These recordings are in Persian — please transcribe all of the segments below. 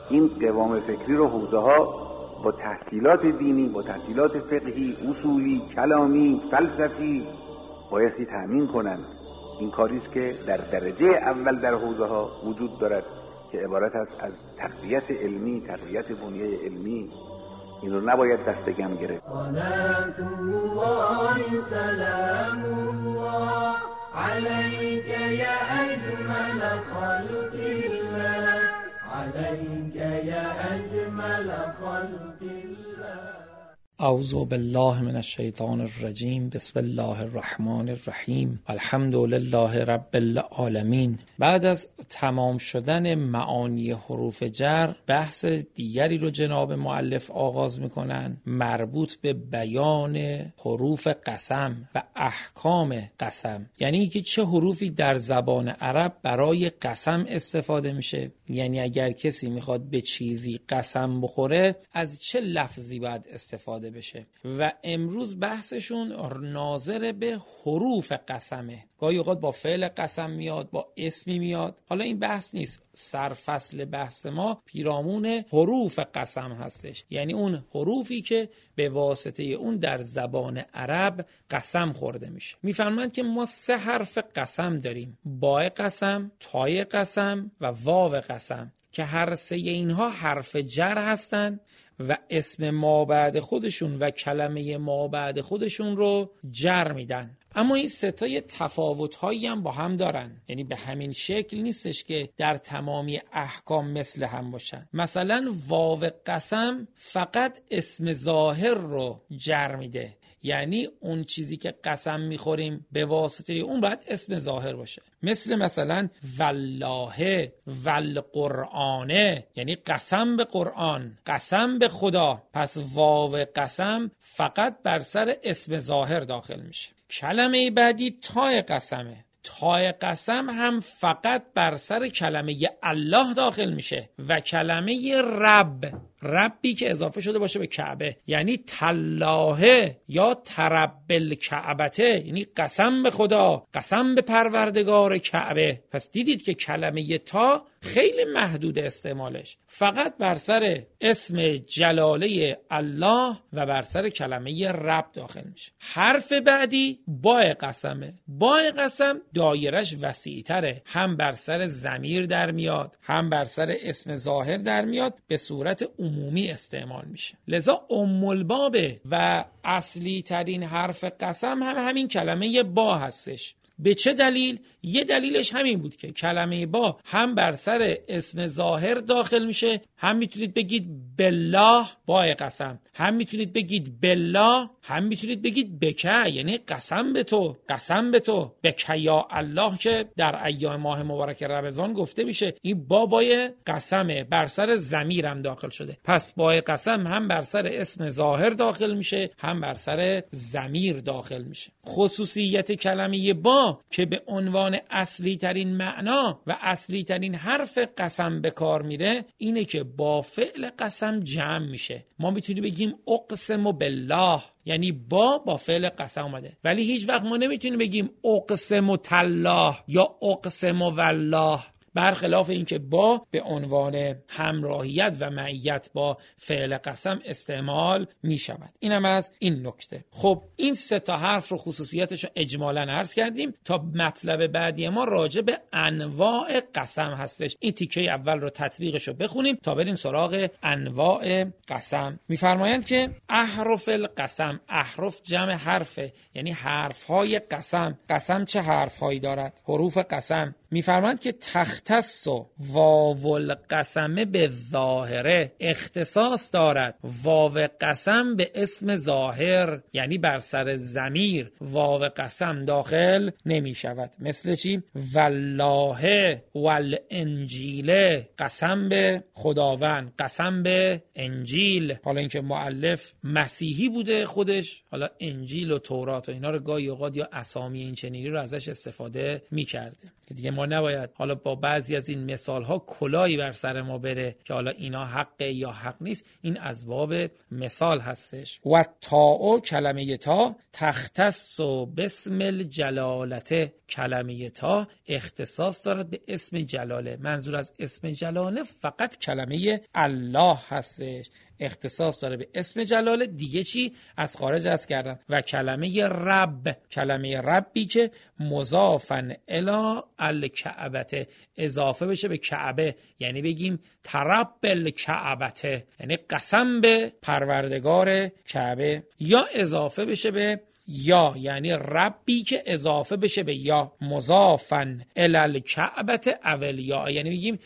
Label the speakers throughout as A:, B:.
A: این قوام فکری رو حوزه‌ها با تحصیلات دینی، با تحصیلات فقهی، اصولی، کلامی، فلسفی بایستی تأمین کنند. این کاریست که در درجه اول در حوزه‌ها وجود دارد که عبارت است از تقویت علمی، تقویت بنیه علمی. این رو نباید دست کم گرفت.
B: صلات الله سلام الله علیک یا اجمل خلق الله، علیک یا اجمل خلق الله.
C: اعوذ بالله من الشیطان الرجیم. بسم الله الرحمن الرحیم. الحمد لله رب العالمین. بعد از تمام شدن معانی حروف جر، بحث دیگری رو جناب مؤلف آغاز میکنن مربوط به بیان حروف قسم و احکام قسم. یعنی که چه حروفی در زبان عرب برای قسم استفاده میشه، یعنی اگر کسی میخواد به چیزی قسم بخوره از چه لفظی باید استفاده بشه. و امروز بحثشون ناظر به حروف قسمه. گاهی اوقات با فعل قسم میاد، با اسمی میاد. حالا این بحث نیست، سرفصل بحث ما پیرامون حروف قسم هستش، یعنی اون حروفی که به واسطه اون در زبان عرب قسم خورده میشه. میفرمایند که ما 3 حرف قسم داریم: با قسم، تای قسم و واو قسم، که هر 3 اینها حرف جر هستن و اسم ما بعد خودشون و کلمه ما بعد خودشون رو جر میدن. اما این 3 تا یه تفاوت‌هایی هم با هم دارن، یعنی به همین شکل نیستش که در تمامی احکام مثل هم باشن. مثلا واو قسم فقط اسم ظاهر رو جر میده، یعنی اون چیزی که قسم میخوریم به واسطه اون باید اسم ظاهر باشه. مثلا والله والقرآن، یعنی قسم به قرآن، قسم به خدا. پس واو قسم فقط بر سر اسم ظاهر داخل میشه. کلمه بعدی تای قسمه. تای قسم هم فقط بر سر کلمه الله داخل میشه و کلمه ربی که اضافه شده باشه به کعبه، یعنی تالله یا تربل کعبته، یعنی قسم به خدا، قسم به پروردگار کعبه. پس دیدید که کلمه تا خیلی محدود استعمالش، فقط بر سر اسم جلاله الله و بر سر کلمه رب داخل میشه. حرف بعدی با قسمه. با قسم دایرش وسیع‌تره، هم بر سر ضمیر در میاد، هم بر سر اسم ظاهر در میاد، به صورت عمومی استعمال میشه. لذا ام الباب و اصلی ترین حرف قسم هم همین کلمه با هستش. به چه دلیل؟ یه دلیلش همین بود که کلمه با هم بر سر اسم ظاهر داخل میشه، هم میتونید بگید بالله با قسم، هم میتونید بگید بالله، هم میتونید بگید بکه، یعنی قسم به تو، قسم به تو، بکه یا الله که در ایام ماه مبارک رمضان گفته میشه. این بای قسمه، بر سر ضمیرم داخل شده. پس با قسم هم بر سر اسم ظاهر داخل میشه، هم بر سر ضمیر داخل میشه. خصوصیت کلمه با که به عنوان اصلی ترین معنا و اصلی ترین حرف قسم به کار میره اینه که با فعل قسم جمع میشه. ما میتونیم بگیم اقسم بالله، یعنی با فعل قسم اومده، ولی هیچ وقت ما نمیتونیم بگیم اقسم تالله یا اقسم والله، برخلاف اینکه با به عنوان همراهیت و معیت با فعل قسم استعمال می شود. اینم از این نکته. خب این 3 تا حرف رو خصوصیتش رو اجمالاً عرض کردیم تا مطلب بعدی ما راجع به انواع قسم هستش. این تیکه اول رو تطبیقش رو بخونیم تا بریم سراغ انواع قسم. میفرمایند که احرف القسم، احرف جمع حرفه، یعنی حرفهای قسم. قسم چه حرفهایی دارد؟ حروف قسم. میفرمایند که تختص واو القسم به ظاهره، اختصاص دارد واو قسم به اسم ظاهر، یعنی بر سر ضمیر واو قسم داخل نمی شود. مثل چی؟ والله والانجیل، قسم به خداوند، قسم به انجیل. حالا اینکه مؤلف مسیحی بوده خودش، حالا انجیل و تورات و اینا رو گاهی اوقات یا اسامی این چنینی رو ازش استفاده می کرده که دیگه ما نباید حالا با بعضی از این مثال ها کلاهی بر سر ما بره که حالا اینا حقه یا حق نیست. این از باب مثال هستش. و تاء، کلمه تا، تختص باسم الجلالته، کلمه تا اختصاص دارد به اسم جلاله. منظور از اسم جلاله فقط کلمه الله هستش، اختصاص داره به اسم جلاله، دیگه چی از خارج از کردن. و کلمه رب، کلمه ربی که مضافن الی الکعبه، اضافه بشه به کعبه، یعنی بگیم ترب الکعبه، یعنی قسم به پروردگار کعبه، یا اضافه بشه به یا، یعنی ربی که اضافه بشه به یا، مضافن الی الکعبه اولیا، یعنی میگیم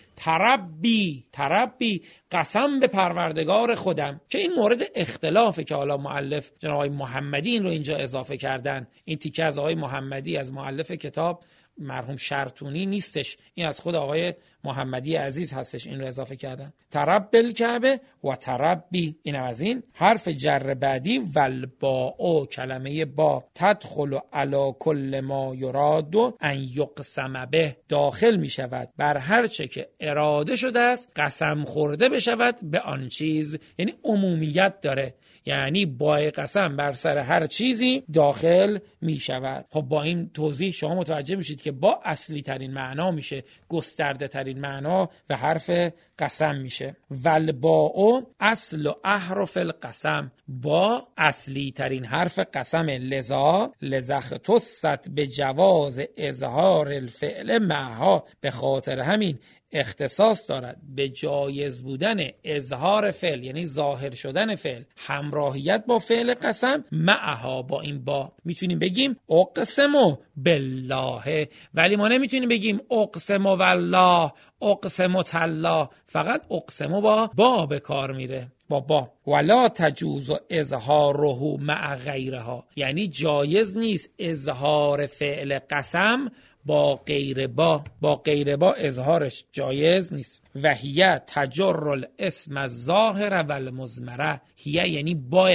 C: تربی قسم به پروردگار خودم، که این مورد اختلافه که حالا مؤلف جناب آقای محمدی این رو اینجا اضافه کردن. این تیکه از آقای محمدی، از مؤلف کتاب مرحوم شرطونی نیستش، این از خود آقای محمدی عزیز هستش، این رو اضافه کردن. ترب الکعبه و تربی، اینم از این. حرف جر بعدی والباء، کلمه با، تدخل علی کل ما یراد ان یقسم به، داخل می شود بر هر چه که اراده شده است قسم خورده بشود به آن چیز، یعنی عمومیت داره، یعنی با قسم بر سر هر چیزی داخل می شود. خب با این توضیح شما متوجه میشید که با اصلی ترین معنا میشه، گسترده ترین معنا و حرف قسم میشه. والباء اصل و احرف القسم، با اصلی ترین حرف قسم، لذا اختصت به جواز اظهار الفعل معها، به خاطر همین اختصاص دارد به جایز بودن اظهار فعل، یعنی ظاهر شدن فعل، همراهیت با فعل قسم، معها، با این با. میتونیم بگیم اقسم بالله، ولی ما نمیتونیم بگیم اقسم والله، اقسم تالله، فقط اقسم با به کار میره، با. ولا تجوز اظهاره مع غیرها، یعنی جایز نیست اظهار فعل قسم با غیر با اظهارش جایز نیست. و هی تجر الاسم الظاهر و المضمره، هی یعنی با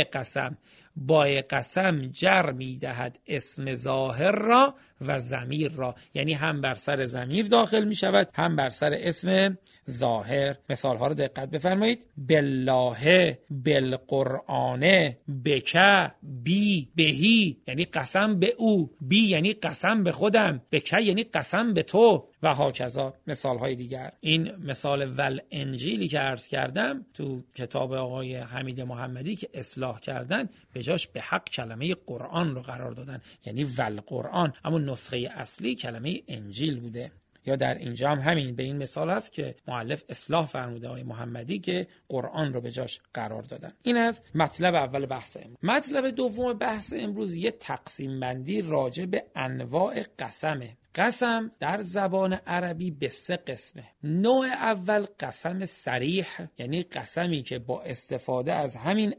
C: قسم جر میدهد اسم ظاهر را و ضمیر را، یعنی هم بر سر ضمیر داخل می شود هم بر سر اسم ظاهر. مثال ها رو دقت بفرمایید. بالله، بالقرآن، بک، بی، بهی یعنی قسم به او، بی یعنی قسم به خودم، بک یعنی قسم به تو، و هاکذا مثال های دیگر. این مثال ول انجیلی که عرض کردم تو کتاب آقای حمید محمدی که اصلاح کردن، به جاش به حق کلمه قرآن رو قرار دادن، یعنی ول قرآن، اما نسخه اصلی کلمه انجیل بوده. یا در اینجا هم همین به این مثال هست که مؤلف اصلاح فرموده آقای محمدی که قرآن رو به جاش قرار دادن. این از مطلب اول بحث امروز. مطلب دوم بحث امروز یه تقسیم بندی راجع به انواع قسمه. قسم در زبان عربی به 3 قسمه. نوع اول قسم صریح، یعنی قسمی که با استفاده از همین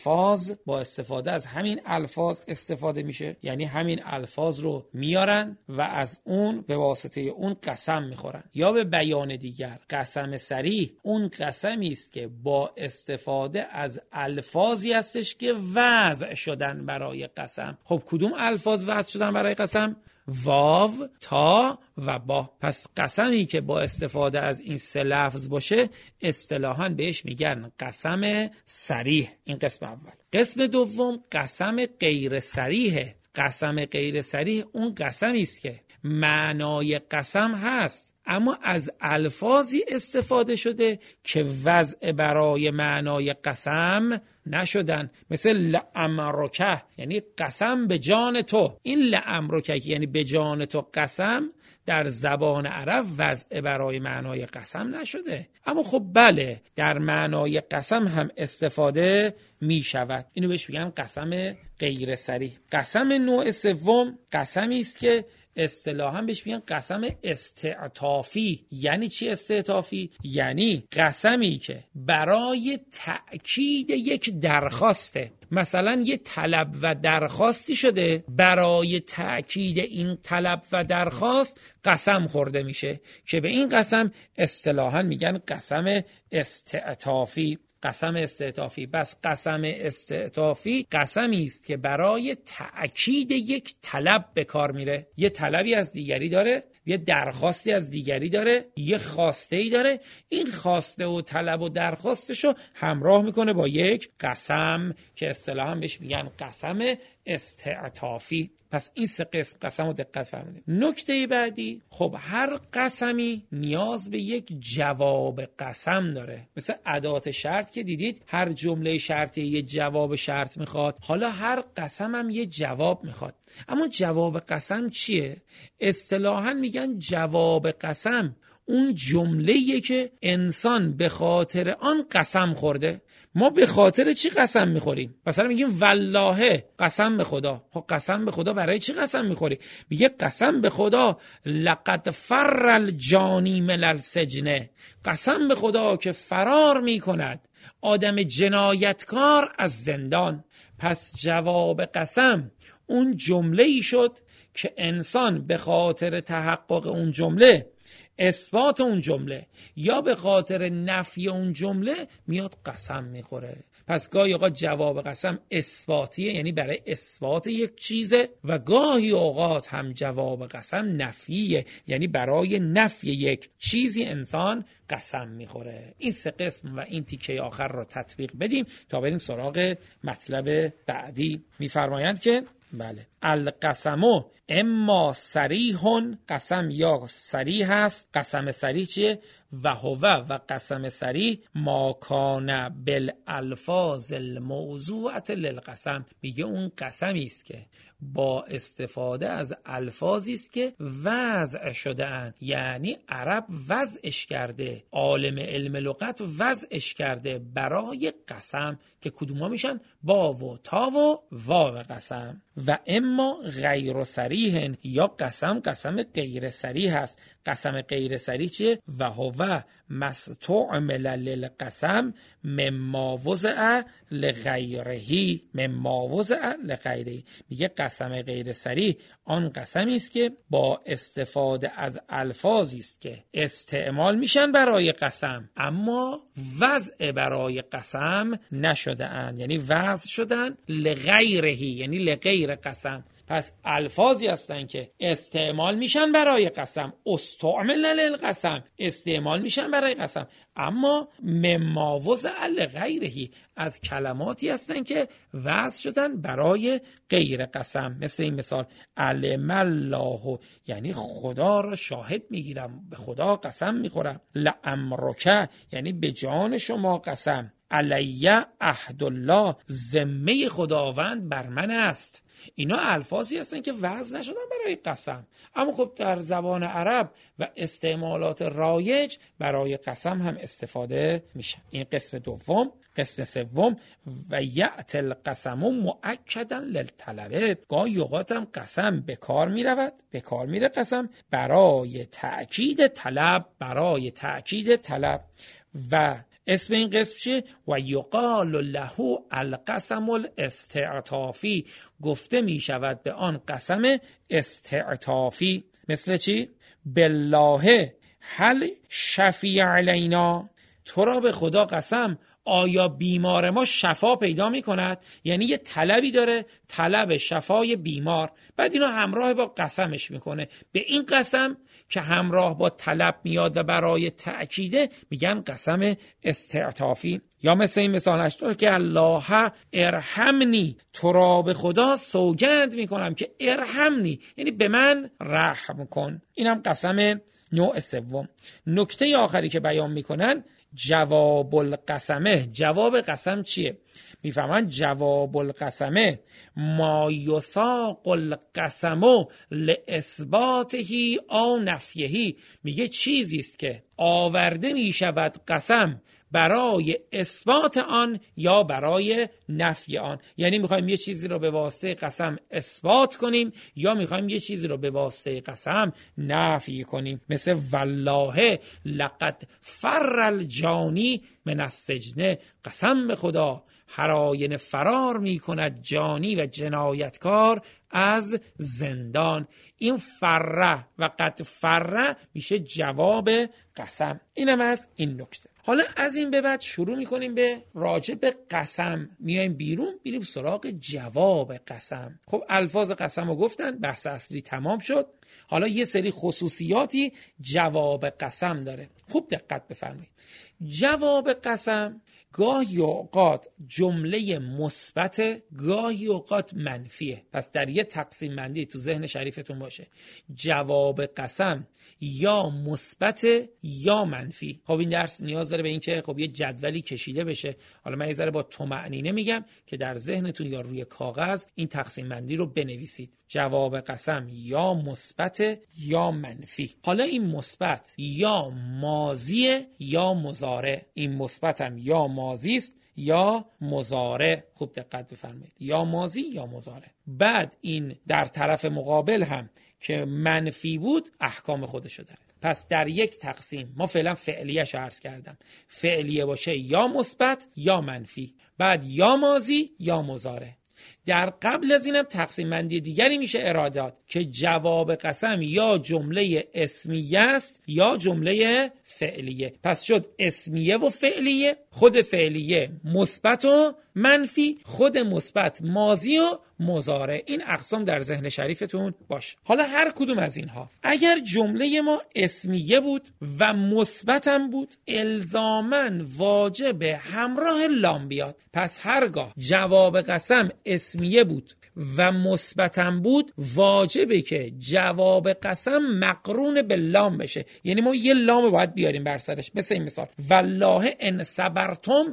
C: الفاظ استفاده میشه، یعنی همین الفاظ رو میارن و از اون به واسطه اون قسم میخورن. یا به بیان دیگر قسم صریح اون قسمی است که با استفاده از الفاظی هستش که وضع شدن برای قسم. خب کدوم الفاظ وضع شدن برای قسم؟ واو، تا و با. پس قسمی که با استفاده از این 3 لفظ باشه اصطلاحاً بهش میگن قسم صریح. این قسم اول. قسم دوم قسم غیر صریحه. قسم غیر صریح اون قسمی است که معنای قسم هست اما از الفاظی استفاده شده که وضع برای معنای قسم نشدن، مثل لعمرکه یعنی قسم به جان تو. این لعمرکه یعنی به جان تو قسم در زبان عرب وضع برای معنای قسم نشده، اما خب بله در معنای قسم هم استفاده می شود. اینو بهش میگن قسم غیر صریح. قسم نوع سوم قسمی است که اصطلاحاً بهش میگن قسم استعطافی. یعنی چی استعطافی؟ یعنی قسمی که برای تأکید یک درخواسته، مثلا یه طلب و درخواستی شده، برای تأکید این طلب و درخواست قسم خورده میشه که به این قسم اصطلاحاً میگن قسم استعطافی. قسم استعطافی. بس قسم استعطافی قسمی است که برای تأکید یک طلب به کار میره. یه طلبی از دیگری داره، یه درخواستی از دیگری داره، یه خواسته‌ای داره، این خواسته و طلب و درخواستشو همراه میکنه با یک قسم که اصطلاحاً بهش میگن قسم استعطافی. پس این سه قسم قسم رو دقت فرمودید. نکته بعدی، خب هر قسمی نیاز به یک جواب قسم داره. مثل ادات شرط که دیدید هر جمله شرطی یه جواب شرط میخواد، حالا هر قسم هم یه جواب میخواد. اما جواب قسم چیه؟ اصطلاحاً میگن جواب قسم اون جمله‌ایه که انسان به خاطر آن قسم خورده. ما به خاطر چی قسم میخوریم؟ مثلا میگیم والله قسم به خدا. خب قسم به خدا برای چی قسم میخوری؟ میگه قسم به خدا لقد فر الجانی من السجن، قسم به خدا که فرار میکند آدم جنایتکار از زندان. پس جواب قسم اون جمله‌ای شد که انسان به خاطر تحقق اون جمله، اثبات اون جمله یا به خاطر نفی اون جمله میاد قسم میخوره. پس گاهی اوقات جواب قسم اثباتیه، یعنی برای اثبات یک چیزه، و گاهی اوقات هم جواب قسم نفیه، یعنی برای نفی یک چیزی انسان قسم میخوره. این سه قسم و این تیکه آخر رو تطبیق بدیم تا بریم سراغ مطلب بعدی. میفرمایند که بله القسمو اما صریح، قسم یا صریح است. قسم صریح چیه؟ و هو قسم صریح ما کان بالالفاظ الموضوعه للقسم. میگه اون قسمی است که با استفاده از الفاظی است که وضع شده اند، یعنی عرب وضعش کرده، عالم علم لغت وضعش کرده برای قسم که کدوما میشن؟ با و تا و واو قسم. و اما غیر صریح، یا قسم غیر صریح هست. قسم غیر صریح چیه؟ و هو مستعمل للقسم مما وضع لغیره، مما وضع لغیره. میگه قسم غیر صریح آن قسمی است که با استفاده از الفاظی است که استعمال میشن برای قسم اما وضع برای قسم نشده اند، یعنی وضع شدن لغیره، یعنی لغیر قسم. پس الفاظی هستن که استعمال میشن برای قسم، استعمل للقسم، استعمال میشن برای قسم، اما مما وضع لغیره، از کلماتی هستن که وضع شدن برای غیر قسم. مثل این مثال علم الله، یعنی خدا را شاهد میگیرم، به خدا قسم میخورم. لامرک، یعنی به جان شما قسم. علیه عهد الله، ذمه خداوند بر من است. اینا الفاظی هستن که وضع نشدن برای قسم، اما خب در زبان عرب و استعمالات رایج برای قسم هم استفاده میشه. این قسم دوم. قسم سوم و یأت القسم مؤکدا للطلب، گاهی اوقات هم قسم به کار میرود، به کار میره قسم برای تأکید طلب، برای تأکید طلب. و اسم این قسم چیه؟ و یقال له القسم الاستعطافی، گفته می شود به آن قسم استعطافی. مثل چی؟ بالله هل شفی علینا، تو را به خدا قسم آیا بیمار ما شفا پیدا می کند؟ یعنی یه طلبی داره، طلب شفای بیمار، بعد اینو همراه با قسمش میکنه. به این قسم که همراه با طلب میاد و برای تأکیده میگن قسم استعطافی. یا مثل این مثالش تو که الله ارحمنی، تو را به خدا سوگند میکنم که ارحمنی، یعنی به من رحم کن. اینم قسم نوع سوم. نکته آخری که بیان میکنن جواب القسمه. جواب قسم چیه؟ میفهمن جواب القسمه ما یساق القسم لاثباته او نفیه، میگه چیزی است که آورده میشود قسم برای اثبات آن یا برای نفی آن. یعنی میخوایم یه چیزی رو به واسطه قسم اثبات کنیم یا میخوایم یه چیزی رو به واسطه قسم نفی کنیم. مثل والله لقد فر الجانی من السجن، قسم به خدا هر آینه فرار می کند جانی و جنایتکار از زندان. این فره و قد فره میشه جواب قسم. اینم از این نکته. حالا از این به بعد شروع میکنیم به راجع به قسم، میایم بیرون میریم سراغ جواب قسم. خب الفاظ قسم رو گفتن، بحث اصلی تمام شد. حالا یه سری خصوصیاتی جواب قسم داره، خوب دقت بفرمایید. جواب قسم گاهی اوقات جمله مثبت، گاهی اوقات منفیه. پس در یه تقسیم بندی تو ذهن شریفتون باشه، جواب قسم یا مثبت یا منفی. خب این درس نیاز داره به این که خب یه جدولی کشیده بشه. حالا من یه ذره با طمأنینه میگم که در ذهنتون یا روی کاغذ این تقسیم بندی رو بنویسید. جواب قسم یا مثبت یا منفی. حالا این مثبت یا ماضیه یا مضارع. این مثبت هم یا ماضی است یا مضارع. خوب دقت بفرمایید، یا ماضی یا مضارع. بعد این در طرف مقابل هم که منفی بود احکام خودشو داره. پس در یک تقسیم ما فعلا فعلیه‌اش عرض کردم، فعلیه باشه یا مثبت یا منفی، بعد یا ماضی یا مضارع. در قبل از اینم تقسیم بندی دیگری میشه ارادات که جواب قسم یا جمله اسمیه است یا جمله فعلیه. پس شد اسمیه و فعلیه، خود فعلیه مثبت و منفی، خود مثبت ماضی و مضارع. این اقسام در ذهن شریفتون باشه. حالا هر کدوم از اینها اگر جمله ما اسمیه بود و مثبتم بود، الزاماً واجب همراه لام بیاد. پس هرگاه جواب قسم اسمیه بود و مثبتم بود، واجبه که جواب قسم مقرون به لام بشه. یعنی ما یه لام باید بیاریم بر سرش. مثل این مثال والله ان صبرتم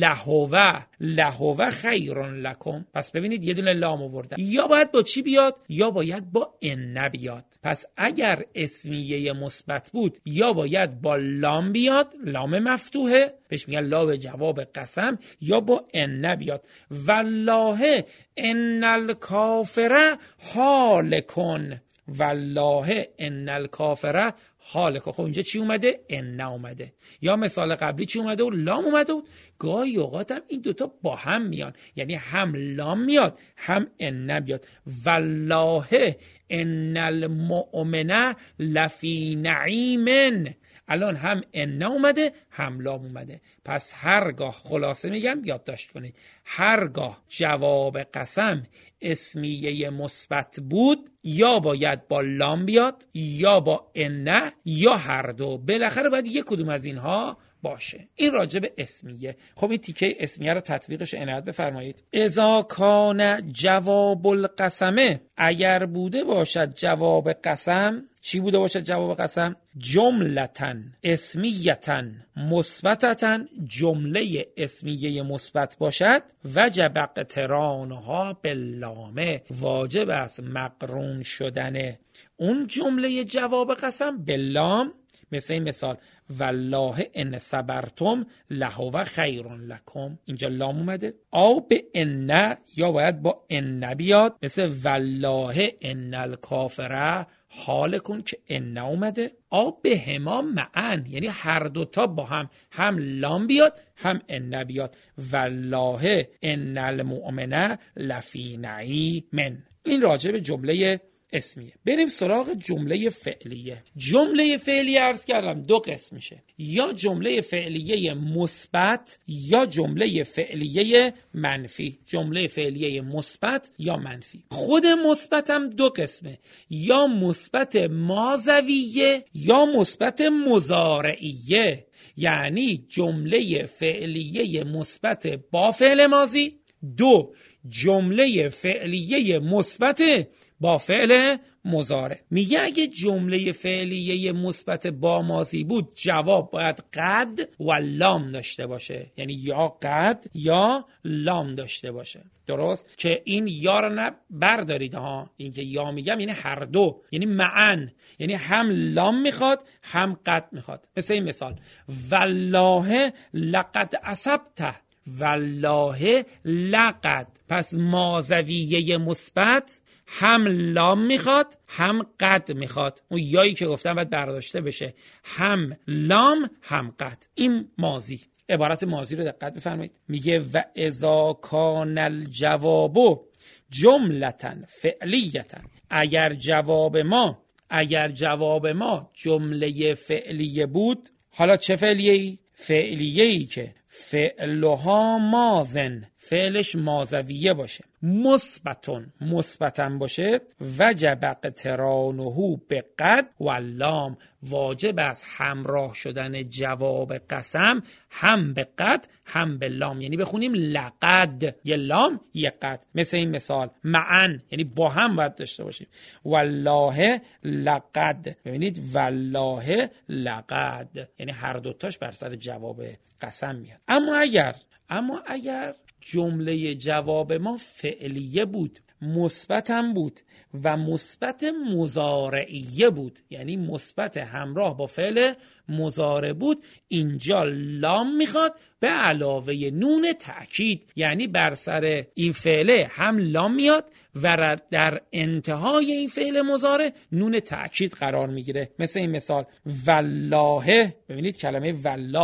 C: لهو خیر لکم. پس ببینید یه دونه لام آوردن. یا باید با چی بیاد؟ یا باید با ان بیاد. پس اگر اسمیه مثبت بود یا باید با لام بیاد، لام مفتوحه بهش میگن لام جواب قسم، یا با ان بیاد. والله ان الکافر حالکن، والله ان الکافر حالکن. خب اینجا چی اومده؟ ان اومده. یا مثال قبلی چی اومده؟ و لام اومده بود. گاهی اوقات هم این دوتا با هم میان، یعنی هم لام میاد هم ان بیاد. والله ان المؤمن لفی نعیم. الان هم ان اومده هم لام اومده. پس هرگاه، خلاصه میگم یادداشت کنید، هرگاه جواب قسم اسمیه مثبت بود یا باید با لام بیاد یا با ان یا هر دو. بالاخره باید یک کدوم از اینها باشه. این راجع به اسمیه. خب این تیکه اسمیه رو تطبیقش عنایت بفرمایید. اذا کان جواب القسمه، اگر بوده باشد جواب قسم، چی بوده باشد جواب قسم؟ جملتن اسمیتن مثبتتن، جمله اسمیه مثبت باشد، وجب اقترانها باللام، واجب است مقرون شدن اون جمله جواب قسم باللام. مثل این مثال والله ان صبرتم لهو خیر لکم، اینجا لام اومده. او به ان، یا باید با ان بیاد، مثل والله ان الکافر حالکن که ان اومده. او به هما معن، یعنی هر دوتا با هم لام بیاد هم ان بیاد. والله ان المؤمن لفی نعیم. این راجع به جمله اسمیه. بریم سراغ جمله فعلیه. جمله فعلیه عرض کردم دو قسم میشه، یا جمله فعلیه مثبت یا جمله فعلیه منفی. جمله فعلیه مثبت یا منفی. خود مثبت هم دو قسمه، یا مثبت ماضویه یا مثبت مضارعیه. یعنی جمله فعلیه مثبت با فعل ماضی، دو جمله فعلیه مثبت با فعل مضارع. میگه اگه جمله فعلیه مثبت با ماضی بود، جواب باید قد و لام داشته باشه، یعنی یا قد یا لام داشته باشه. درست؟ که این یا رو نه بردارید ها، این که یا میگم یعنی هر دو، یعنی معن، یعنی هم لام میخواد هم قد میخواد. مثل این مثال والله لقد اصبته، والله لقد. پس ماضویه مثبت هم لام میخواد هم قد میخواد. اون یایی که گفتم باید برداشته بشه، هم لام هم قد. این ماضی. عبارت ماضی رو دقت بفرمایید، میگه و اذا کان الجواب جملةً فعلیةً، اگر جواب ما جمله فعلیه بود. حالا چه فعلیه‌ای؟ فعلیه‌ای که فعلها ماضن، فعلش ماضویه باشه، مثبتا باشه، وجب اقترانه به قد و لام، واجب است همراه شدن جواب قسم هم به قد هم به لام. یعنی بخونیم لقد، یه لام یه قد، مثل این مثال معن، یعنی با هم باید داشته باشیم. والله لقد، ببینید والله لقد، یعنی هر دوتاش بر سر جواب قسم میاد. اما اگر جمله جواب ما فعلیه بود، مثبتم بود و مثبت مضارعیه بود، یعنی مثبت همراه با فعل مضارع بود، اینجا لام میخواد به علاوه نون تأکید، یعنی بر سر این فعله هم لام میاد و در انتهای این فعل مضارع نون تأکید قرار میگیره. مثل این مثال والله، ببینید کلمه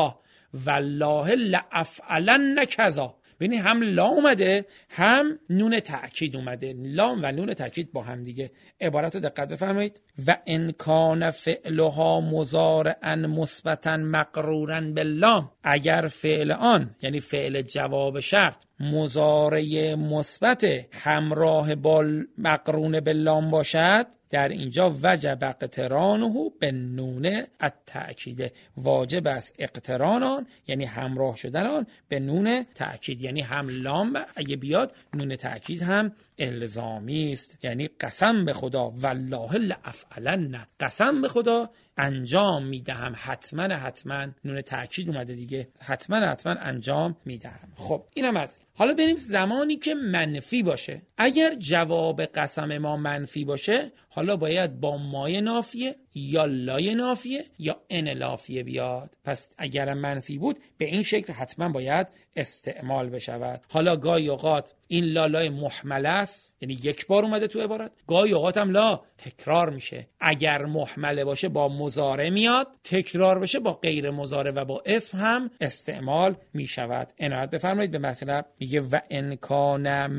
C: والله لافعلن کذا، ببینید هم لا اومده هم نون تأکید اومده، لام و نون تأکید با هم دیگه. عبارت رو دقت بفرمایید، و ان کان فعلها مضارعا مثبتا مقرورا باللام، اگر فعل آن یعنی فعل جواب شرط مضارع مثبت همراه با مقرون باللام باشد، در اینجا وجب اقترانه به نون التأکید، واجب است اقتران آن یعنی همراه شدن آن به نون تأکید، یعنی هم لام اگه بیاد نون تأکید هم الزامی است. یعنی قسم به خدا والله لافعلن، قسم به خدا انجام میدهم، حتما نون تأکید اومده دیگه، حتما انجام میدهم. خب اینم از. حالا بریم زمانی که منفی باشه. اگر جواب قسم ما منفی باشه، حالا باید با مای نافیه یا لای نافیه یا ان لافیه بیاد. پس اگر منفی بود به این شکل حتما باید استعمال بشود. حالا گاهی اوقات این لای محمله است، یعنی یک بار اومده تو عبارت، گاهی اوقات هم لا تکرار میشه. اگر محمله باشه با مضارع میاد، تکرار بشه با غیر مضارع و با اسم هم استعمال میشود. عنایت بفرمایید به مطلب. میگه و ان کان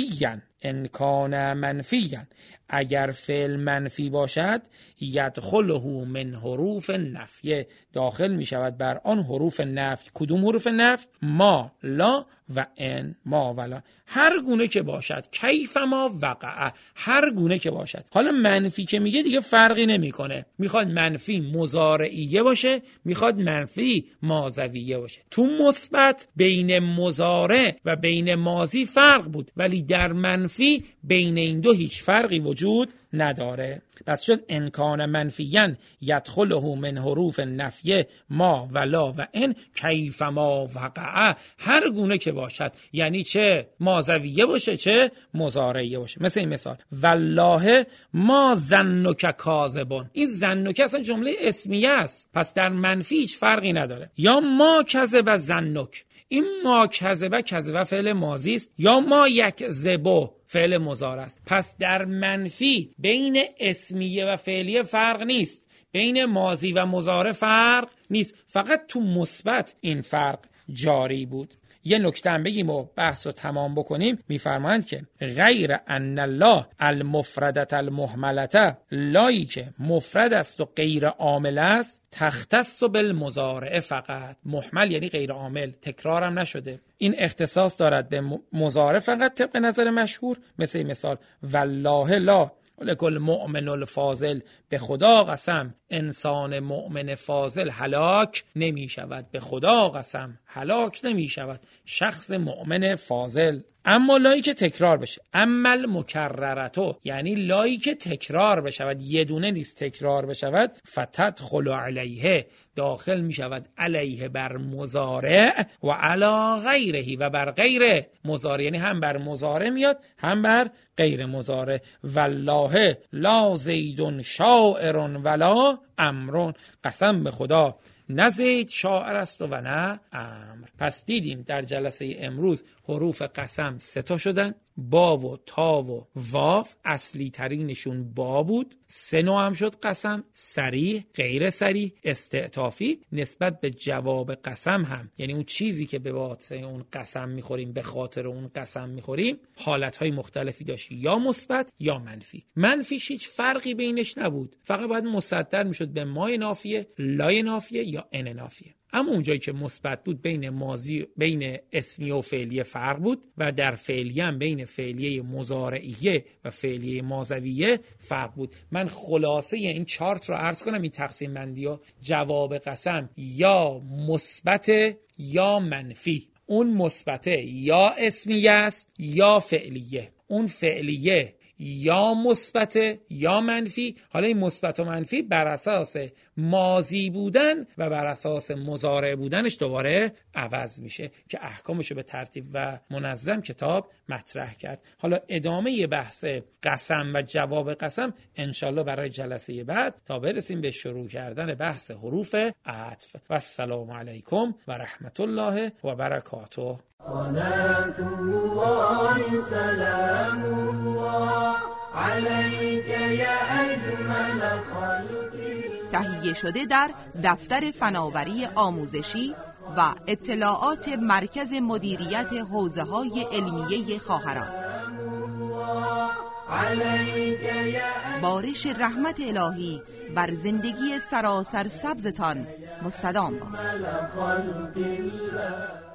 C: منفیاً، اگر فعل منفی باشد یدخله من حروف نفیه، داخل می شود بر آن حروف نفی. کدوم حروف نفی؟ ما، لا و ان، ما و لا، هر گونه که باشد، کیف ما وقع، هر گونه که باشد. حالا منفی که میگه دیگه فرقی نمیکنه، میخواد منفی مضارعیه باشه، میخواد منفی ماضویه باشه. تو مثبت بین مضارع و بین ماضی فرق بود، ولی در منفی بین این دو هیچ فرقی وجود نداره. پس شد ان کان منفیاً یدخله من حروف نفیه ما و لا و ان کیف ما وقع، هر گونه که باشد، یعنی چه ماضویه باشه چه مضارعیه باشه. مثل این مثال والله ما ظنک کاذبون، این ظنک اصلا جمله اسمیه است، پس در منفی هیچ فرقی نداره. یا ما کذب ظنک، این ما کذبه فعل ماضی است، یا ما یکذبو فعل مضارع است. پس در منفی بین اسمیه و فعلیه فرق نیست، بین ماضی و مضارع فرق نیست، فقط تو مثبت این فرق جاری بود. یه نکته هم بگیم و بحث رو تمام بکنیم. میفرمایند که غیر ان الله المفردة المهملة، لایی که مفرد است و غیر عامل است، تختص بالمضارع فقط، محمل یعنی غیر عامل، تکرارم نشده، این اختصاص دارد به مضارع فقط طبق نظر مشهور. مثل مثال والله لا لکل مؤمن الفاضل، به خدا قسم انسان مؤمن فاضل هلاک نمی شود، به خدا قسم هلاک نمی شود شخص مؤمن فاضل. اما لایی که تکرار بشه، اما المکررتو، یعنی لایی که تکرار بشود، یه دونه نیست، تکرار بشود، فتدخل علیه، داخل می شود علیه بر مضارع و علی غیره، و بر غیر مضارع، یعنی هم بر مضارع میاد هم بر غیر مضارع. والله لا زیدون شاعر ولا امرون، قسم به خدا نه زید شاعر است و نه امر. پس دیدیم در جلسه امروز حروف قسم 3 تا شدن، با و تا و واو. اصلی ترینشون با بود. 3 نوع هم شد قسم: صریح، غیر صریح، استعطافی. نسبت به جواب قسم هم، یعنی اون چیزی که به واسطه اون قسم میخوریم، به خاطر اون قسم میخوریم، حالتهای مختلفی داشت، یا مثبت یا منفی. منفیش هیچ فرقی بینش نبود، فقط باید مصدر میشد به مای نافیه، لای نافیه یا ان نافیه. اما اونجایی که مثبت بود بین ماضی، بین اسمیه و فعلیه فرق بود، و در فعلیه هم بین فعلیه مضارعیه و فعلیه ماضویه فرق بود. من خلاصه این چارت رو عرض کنم، این تقسیم بندی ها: جواب قسم یا مثبت یا منفی. اون مثبت یا اسمیه است یا فعلیه، اون فعلیه یا مثبت یا منفی. حالا این مثبت و منفی بر اساس ماضی بودن و بر اساس مضارع بودنش دوباره عوض میشه که احکامشو به ترتیب و منظم کتاب مطرح کرد. حالا ادامه بحث قسم و جواب قسم انشالله برای جلسه بعد، تا برسیم به شروع کردن بحث حروف عطف. و السلام علیکم و رحمت الله و برکاته.
B: صلاة الله سلام الله عليك يا أجمل خلق الله.
D: تهیه شده در دفتر فناوری آموزشی و اطلاعات مرکز مدیریت حوزه‌های علمیه خواهران. بارش رحمت الهی بر زندگی سراسر سبزتان مستدام باد.